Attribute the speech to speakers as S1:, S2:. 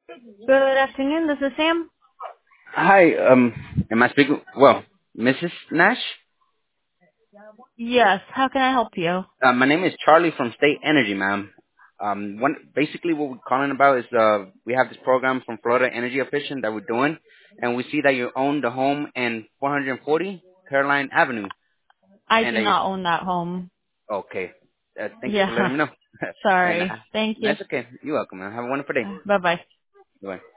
S1: Good afternoon, this is Sam.
S2: Hi, am I speaking? Well, Mrs. Nash?
S1: Yes, how can I help you?
S2: My name is Charlie from State Energy, ma'am. Basically what we're calling about is, we have this program from Florida Energy Efficient that we're doing, and we see that you own the home in 440 Caroline Avenue,
S1: I
S2: and
S1: do
S2: that you,
S1: not own that home.
S2: okay, thank you for letting
S1: Yeah,
S2: me know. and
S1: sorry. Thank you.
S2: that's okay. You're welcome, man. Have a wonderful day.
S1: Bye-bye.
S2: Bye.